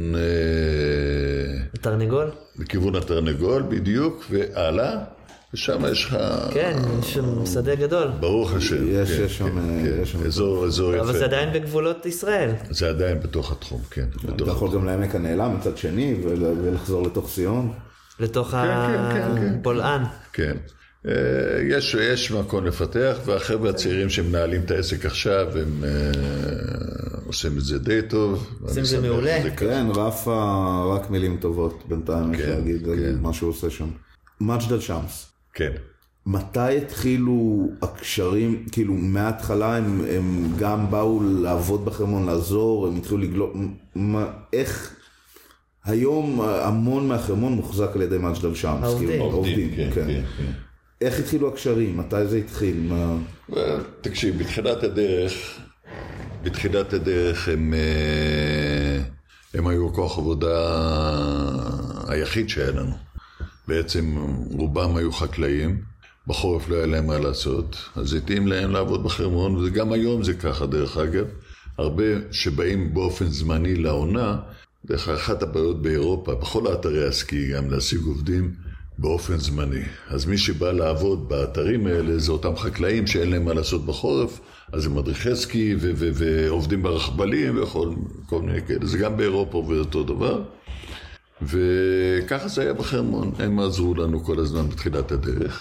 תרנגול? לכיוון התרנגול בדיוק, והלאה. ושם יש לך... כן, יש שם שדה גדול. ברוך השם. יש, כן, יש שם... כן, יש כן. שם אזור, אזור יפה. אבל זה עדיין בגבולות ישראל. זה עדיין בתוך התחום, כן. אתה יכול גם לעמק הנעלם מצד שני, ולחזור לתוך סיון. לתוך כן, הבולען. כן. יש, יש מקום לפתח, והחבר'ה הצעירים שמנהלים את העסק עכשיו, הם עושים את זה די טוב. עושים את זה מעולה. כן, רפה, רק מילים טובות בינתיים, אפשר להגיד מה שהוא עושה שם. מג'דל שמס. כן. מתי התחילו הקשרים, כאילו מההתחלה הם, הם גם באו לעבוד בחרמון, לעזור, הם התחילו לגלות, מה, איך, היום המון מהחרמון מוחזק על ידי מג'דל שמס. העובדים. כאילו, עובדים, כן, כן, כן. איך התחילו הקשרים? מתי זה התחיל? מה... תקשיב, בתחילת הדרך, בתחילת הדרך הם, הם היו כוח עבודה היחיד שהיה לנו. בעצם רובם היו חקלאים, בחורף לא היה להם מה לעשות, אז התאים להם לעבוד בחרמון, וגם היום זה ככה דרך אגב. הרבה שבאים באופן זמני לעונה, דרך אחת הבעיות באירופה, בכל האתרי הסקי, גם להשיג עובדים באופן זמני. אז מי שבא לעבוד באתרים האלה, זה אותם חקלאים שאין להם מה לעשות בחורף, אז הם מדריכי סקי ו- ו- ועובדים ברכבלים וכל כל מיני כאלה. זה גם באירופה ואותו דבר. וככה זה היה בחרמון, הם עזרו לנו כל הזמן בתחילת הדרך.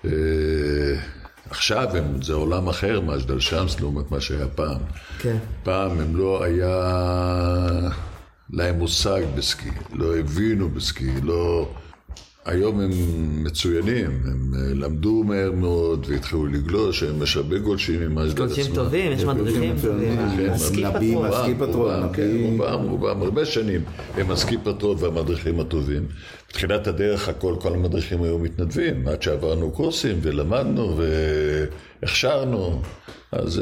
עכשיו הם, זה עולם אחר, מג'דל שמס, לעומת מה שהיה פעם. כן. פעם הם לא היה להם מושג בסקי, לא הבינו בסקי, לא... היום הם מצוינים, הם למדו מהר מאוד והתחילו לגלוש, הם משאבי גולשים עם מג'דל עצמם. גולשים טובים, יש מדריכים טובים. הסקי פטרון. הסקי פטרון, רובם, רובם, הרבה שנים הם הסקי פטרון והמדריכים הטובים. בתחילת הדרך הכל, כל המדריכים היו מתנדבים, עד שעברנו קורסים ולמדנו והכשרנו, אז...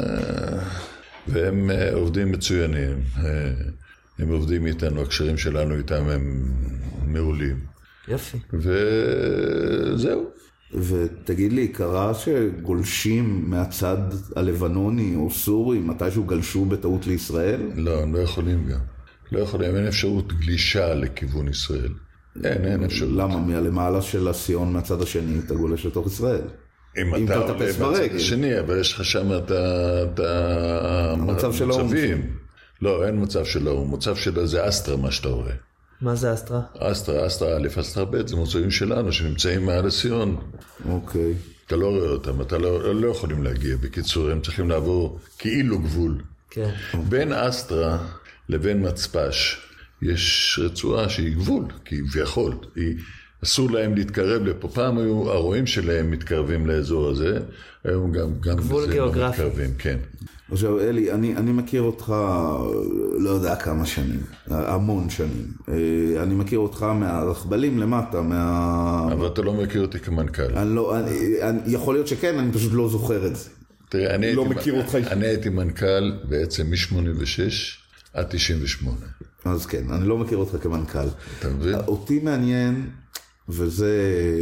והם עובדים מצוינים, הם עובדים איתנו, הקשרים שלנו איתם הם מעולים. יופי. וזהו. ותגיד לי, קרה שגולשים מהצד הלבנוני או סורי, מתישהו גלשו בטעות לישראל? לא, הם לא יכולים גם. לא יכולים, אין אפשרות גלישה לכיוון ישראל. אין, אין אפשרות. למה? מהלמעלה של הסיון מהצד השני, אתה גולש לתוך ישראל. אם אתה עולה מהצד השני, אבל יש לך שם את המצבים. לא, אין מצב של האום. מצב של זה אסטרה, מה שאתה רואה. מה זה אסטרה? אסטרה, אסטרה א', אסטרה ב', זה מוצאים שלנו שנמצאים מעל הסיון. אוקיי. אתה לא רואה אותם, אתה לא, לא יכולים להגיע. בקיצור, הם צריכים לעבור כאילו גבול. כן. בין אסטרה לבין מצפש יש רצועה שהיא גבול, כי ויכול, היא... אסור להם להתקרב לפה. פעם היו הרועים שלהם מתקרבים לאזור הזה, היום גם, גם גבול גיאוגרפי. לא מתקרבים, כן. עכשיו אלי, אני, אני מכיר אותך, לא יודע כמה שנים, המון שנים. אני מכיר אותך מהרכבלים למטה, מה... אבל אתה לא מכיר אותי כמנכ"ל. אני לא, אני, אני, יכול להיות שכן, אני פשוט לא זוכר את זה. תראה, אני, לא הייתי, מכיר אותך. אני הייתי מנכ"ל בעצם מ-שמונים ושש עד תשעים ושמונה. אז כן, אני לא מכיר אותך כמנכ"ל. אתה מבין? אותי מעניין, וזה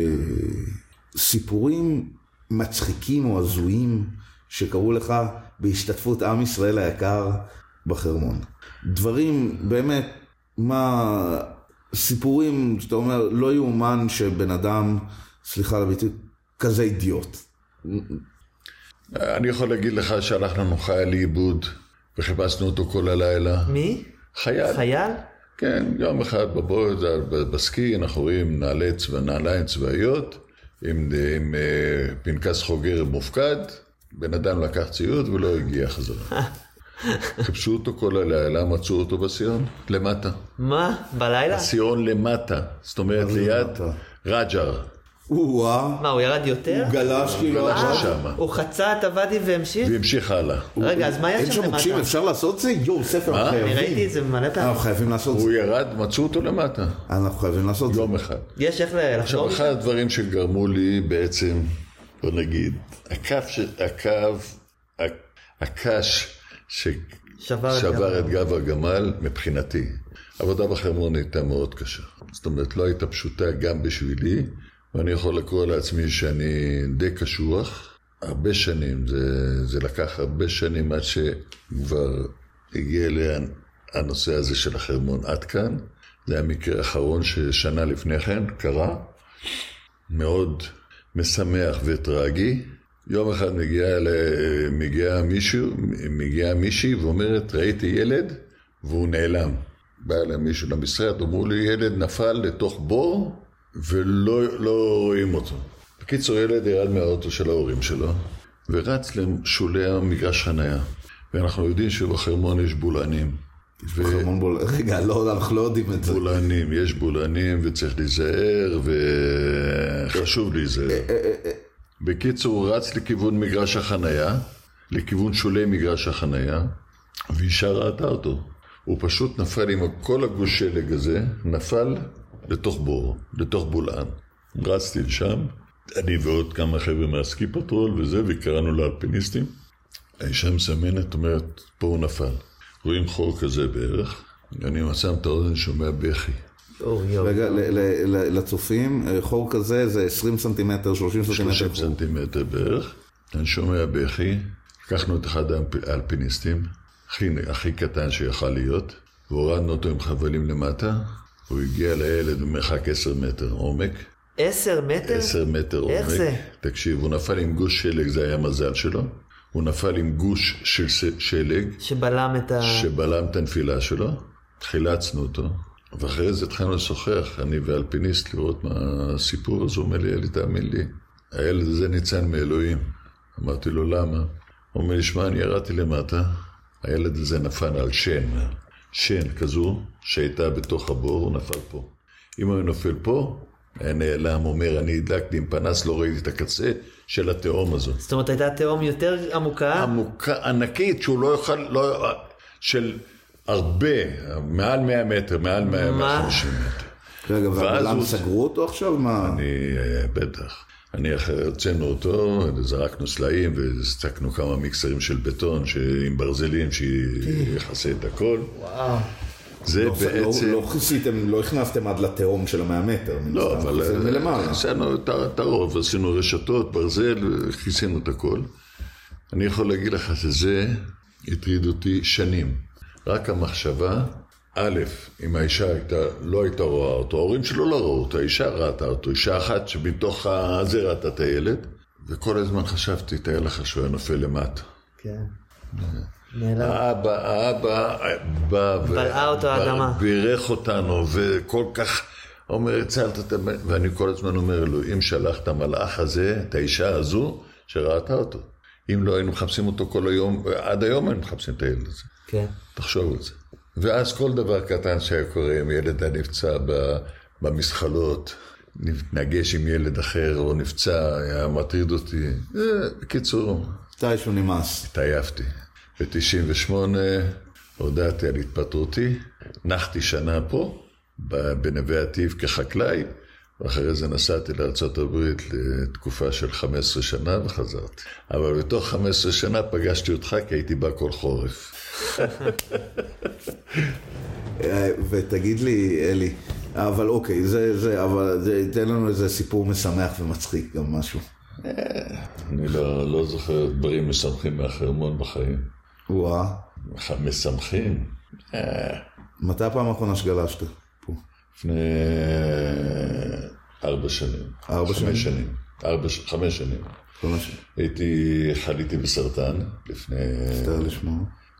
סיפורים מצחיקים או הזויים שקראו לך בהשתתפות עם ישראל היקר, בחרמון. דברים, באמת, מה, סיפורים שאתה אומר, לא יאומן שבן אדם, סליחה על הביטוי, כזה אידיוט. אני יכול להגיד לך שהלכנו חייל לאיבוד, וחיפשנו אותו כל הלילה. מי? חייל. חייל? כן, יום אחד בבוא, בסקי, אנחנו רואים נעלי צבא, נעליים צבאיות, עם, עם uh, פנקס חוגר מופקד, בן אדם לקח ציוד ולא הגיע חזרה. חיפשו אותו כל הלילה, מצאו אותו בסיון, למטה. מה? בלילה? הסיון למטה, זאת אומרת ליד רג'ר. מה, הוא ירד יותר? הוא גלש כאילו... הוא חצה את הוואדי והמשיך? והמשיך הלאה. רגע, אז מה היה שם למטה? מוקשים, אפשר לעשות זה? יו, ספר, חייבים. אני ראיתי את זה מלא פעמים. אנחנו חייבים לעשות זה. הוא ירד, מצאו אותו למטה. אנחנו חייבים לעשות זה. יום אחד. יש איך לחזור? עכשיו, אחד הדברים שגרמו לי בעצם, בוא נגיד, הקו, הקש ששבר את גב הגמל, מבחינתי. עבודה בחרמון הייתה מאוד קשה. זאת אומרת, לא הייתה פשוטה גם בשבילי, ואני יכול לקרוא לעצמי שאני די קשוח. הרבה שנים, זה, זה לקח הרבה שנים עד שכבר הגיע אליי הנושא הזה של החרמון עד כאן. זה היה מקרה האחרון ששנה לפני כן קרה, מאוד משמח וטרגי. יום אחד מגיע, מגיע מישהו, מגיע מישהי ואומרת, ראיתי ילד והוא נעלם. בא אליי מישהו למשרד, אמרו לי, ילד נפל לתוך בור ולא לא רואים אותו. בקיצור, ילד ירד מהאוטו של ההורים שלו ורץ לשולי המגרש חנייה. ואנחנו יודעים שבחרמון יש בולענים. בחרמון בולענים, רגע, לא, אנחנו לא יודעים את זה. בולענים, יש בולענים וצריך להיזהר וחשוב להיזהר. בקיצור, הוא רץ לכיוון מגרש החנייה, לכיוון שולי מגרש החנייה, ואישה ראתה אותו. הוא פשוט נפל עם כל הגוש שלג הזה, נפל לתוך בור, לתוך בולען. רצתי לשם, אני ועוד כמה חבר'ה מהסקי פטרול וזה, וקראנו לאלפיניסטים. האישה מסמנת, אומרת, פה הוא נפל. רואים חור כזה בערך, אני מצא את האוזן שומע בכי. רגע, לצופים, חור כזה זה עשרים סנטימטר, שלושים סנטימטר. שלושים סנטימטר בערך. אני שומע בכי, לקחנו את אחד האלפיניסטים, הכי, הכי קטן שיכל להיות, והורדנו אותו עם חבלים למטה, הוא הגיע לילד במרחק עשר מטר עומק. עשר מטר? עשר מטר עומק. איך זה? תקשיב, הוא נפל עם גוש שלג, זה היה מזל שלו. הוא נפל עם גוש של שלג. שבלם את ה... שבלם את הנפילה שלו. חילצנו אותו. ואחרי זה התחלנו לשוחח, אני ואלפיניסט, לראות מה הסיפור הזה. הוא אומר לי, אלי, תאמין לי, הילד הזה ניצן מאלוהים. אמרתי לו, למה? הוא אומר לי, שמע, אני ירדתי למטה, הילד הזה נפל על שן. שן כזו שהייתה בתוך הבור, הוא נפל פה. אם הוא נופל פה, היה נעלם, אומר, אני הדלקתי עם פנס, לא ראיתי את הקצה של התאום הזו. זאת אומרת, הייתה תאום יותר עמוקה? עמוקה, ענקית, שהוא לא יוכל, לא, של הרבה, מעל מאה מטר, מעל מאה וחמישים מטר. רגע, והבלם סגרו אותו עכשיו? מה? אני, בטח. אני אחרי הוצאנו אותו, זרקנו סלעים וסצקנו כמה מיקסרים של בטון עם ברזלים שיחסה את הכל. וואו. זה לא, בעצם... לא, לא חיסיתם, לא הכנסתם עד לתאום של המאה מטר. לא, אבל חיסינו את הרוב, עשינו רשתות, ברזל, חיסינו את הכל. אני יכול להגיד לך שזה הטריד אותי שנים. רק המחשבה, א', אם האישה הייתה, לא הייתה רואה אותו, ההורים שלו לא ראו אותו, האישה ראתה אותו, אישה אחת שבתוך הזה ראתה את הילד, וכל הזמן חשבתי, תהיה לך שהוא היה נופל למטה. כן. האבא, האבא בא בלעה אותו האדמה. בירך אותנו, וכל כך אומר, הצלת את הבן, ואני כל הזמן אומר לו, אם שלח את המלאך הזה, את האישה הזו, שראתה אותו. אם לא היינו מחפשים אותו כל היום, עד היום היינו מחפשים את הילד הזה. כן. תחשוב את זה. ואז כל דבר קטן שהיה קורה, אם ילד נפצע במסחלות, נגש עם ילד אחר, או נפצע, היה מטריד אותי. בקיצור. מתישהו נמאס. התעייפתי. ב-תשעים ושמונה הודעתי על התפטרותי, נחתי שנה פה, בנווה עתיב כחקלאי, ואחרי זה נסעתי לארצות הברית לתקופה של חמש עשרה שנה וחזרתי. אבל בתוך חמש עשרה שנה פגשתי אותך כי הייתי בא כל חורף. ותגיד לי, אלי, אבל אוקיי, זה, זה, אבל זה, תן לנו איזה סיפור משמח ומצחיק גם משהו. אני לא, לא זוכר דברים משמחים מהחרמון בחיים. וואה. משמחים. מתי הפעם האחרונה שגלשת? פה. לפני ארבע שנים. ארבע שנים? חמש שנים. ארבע, חמש שנים. חמש. הייתי, חליתי בסרטן לפני... מצטער לשמוע.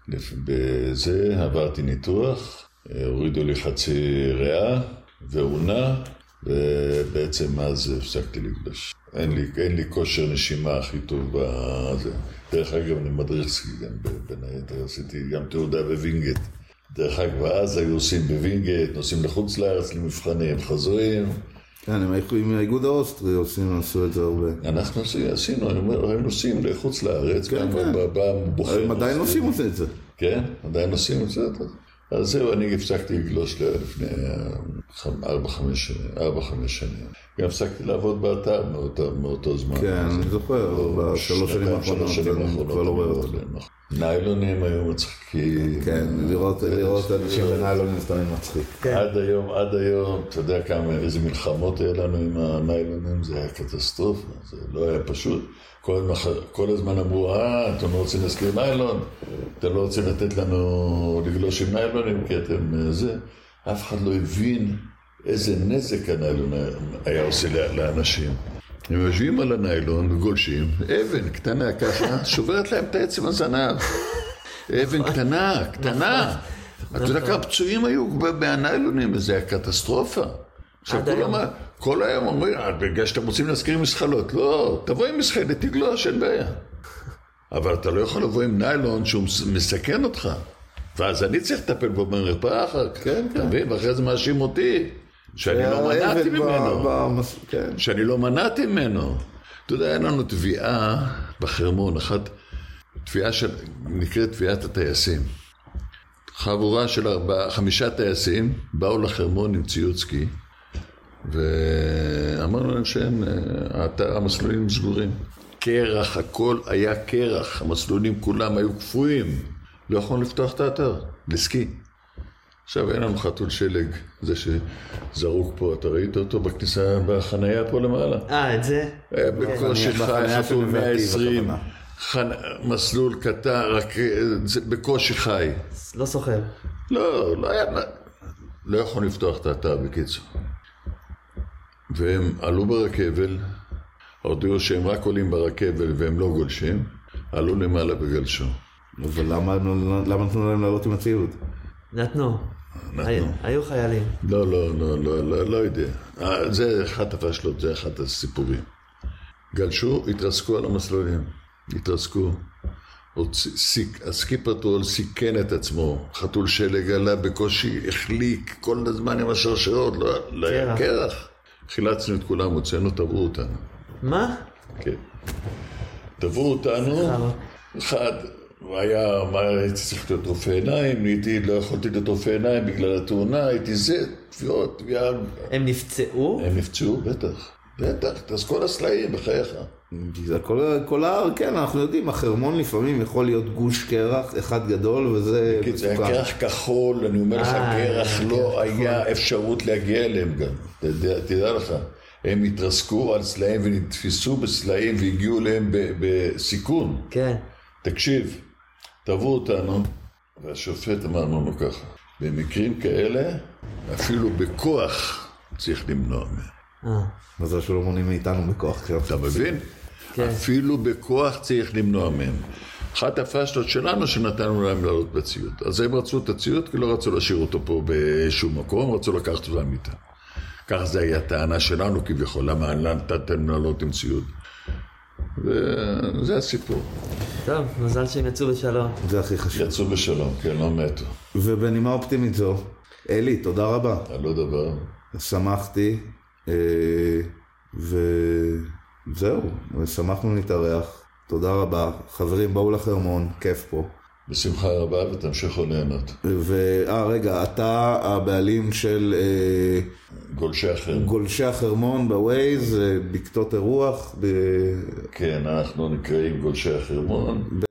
בזה, עברתי ניתוח, הורידו לי חצי ריאה ועונה, ובעצם אז הפסקתי לגלוש. אין לי, אין לי כושר נשימה הכי טוב בזה. דרך אגב, אני מדריך סקי גם בין היתר, עשיתי גם תעודה בווינגייט. דרך אגב, אז היו עושים בווינגייט, נוסעים לחוץ לארץ למבחנים, חזורים. כן, הם עם האיגוד האוסטרי עושים, עשו את זה הרבה. אנחנו עשינו, הם נוסעים לחוץ לארץ, כן, כן. הם עדיין עושים את זה. כן, עדיין עושים את זה. אז זהו, אני הפסקתי לגלוש לפני ארבע, חמש שנים. גם הפסקתי לעבוד באתר מאותו זמן. כן, אני זוכר, בשלוש שנים האחרונות, אני כבר לא רואה אותם. ניילונים היו מצחיקים. כן, לראות אנשים בניילונים זה תמיד מצחיק. עד היום, עד היום, אתה יודע כמה, איזה מלחמות היה לנו עם הניילונים, זה היה קטסטרופה, זה לא היה פשוט. כל הזמן אמרו, אה, אתם לא רוצים להזכיר ניילון, אתם לא רוצים לתת לנו לגלוש עם ניילונים, כי אתם זה. אף אחד לא הבין איזה נזק הניילון היה עושה לאנשים. הם יושבים על הניילון וגולשים, אבן קטנה ככה, שוברת להם את העצם הזנב. אבן קטנה, קטנה. אתה יודע כמה פצועים היו מהניילונים, זה היה קטסטרופה. עכשיו כל היום אומרים, בגלל שאתם רוצים להזכיר מסחלות, לא, תבוא עם מסחלת, תגלוש, אין בעיה. אבל אתה לא יכול לבוא עם ניילון שהוא מסכן אותך. ואז אני צריך לטפל בו במרפאה אחר כך. כן, כן. תבין, ואחרי זה מאשים אותי. שאני לא מנעתי ממנו. שאני לא מנעתי ממנו. אתה יודע, אין לנו תביעה בחרמון, אחת, תביעה של, נקראת תביעת הטייסים. חבורה של ארבעה, חמישה טייסים, באו לחרמון עם ציוד סקי, ואמרנו להם שהם, המסלולים סגורים. קרח, הכל היה קרח, המסלולים כולם היו כפויים. לא יכולנו לפתוח את האתר, לסקי. עכשיו אין לנו חתול שלג, זה שזרוק פה, אתה ראית אותו בכניסה, בחנייה פה למעלה? אה, את זה? בקושי חי, חתול מאה ועשרים, מסלול קטן, רק בקושי חי. לא סוחר. לא, לא היה, לא יכולנו לפתוח את האתר בקיצור. והם עלו ברכבל, הודיעו שהם רק עולים ברכבל והם לא גולשים, עלו למעלה וגלשו. אבל למה נתנו להם לעלות עם הציוד? נתנו. היו חיילים. לא, לא, לא, לא, לא יודע. זה אחת הפשלות, זה אחת הסיפורים. גלשו, התרסקו על המסלולים. התרסקו. הסקי פטרול סיכן את עצמו. חתול שלג עלה בקושי, החליק כל הזמן עם השרשרות, לא היה קרח. חילצנו את כולם, הוצאנו, תבעו אותנו. מה? כן. תבעו אותנו. אחד. היה, מה, הייתי צריך להיות רופא עיניים, הייתי, לא יכולתי להיות רופא עיניים בגלל התאונה, הייתי זה, תביעות, תביעה. הם נפצעו? הם נפצעו, בטח, בטח, אז כל הסלעים בחייך. כל, כל ההר, כן, אנחנו יודעים, החרמון לפעמים יכול להיות גוש קרח, אחד גדול, וזה... זה היה קרח כחול, אני אומר לך, קרח לא היה אפשרות להגיע אליהם גם, תדע לך. הם התרסקו על סלעים ונתפסו בסלעים והגיעו אליהם בסיכון. כן. תקשיב, תבעו אותנו, והשופט אמר לנו ככה, במקרים כאלה, אפילו בכוח צריך למנוע מהם. מזל שלא מונעים מאיתנו בכוח. אתה מבין? אפילו בכוח צריך למנוע מהם. אחת הפשלות שלנו שנתנו להם לעלות בציוד. אז הם רצו את הציוד, כי לא רצו להשאיר אותו פה באיזשהו מקום, רצו לקחת אותו למיטה. כך זה היה טענה שלנו כביכול, למה נתתם לעלות עם ציוד. וזה הסיפור. טוב, מזל שהם יצאו בשלום. זה הכי חשוב. יצאו בשלום, כן, לא מתו. ובנימה אופטימית זו, אלי, תודה רבה. לא דבר. שמחתי, וזהו, שמחנו להתארח. תודה רבה. חברים, באו לחרמון, כיף פה. בשמחה רבה ותמשיכו ליהנות. ואה, רגע, אתה הבעלים של... גולשי החרמון. גולשי החרמון בווייז, בקתות הרוח. ב... כן, אנחנו נקראים גולשי החרמון.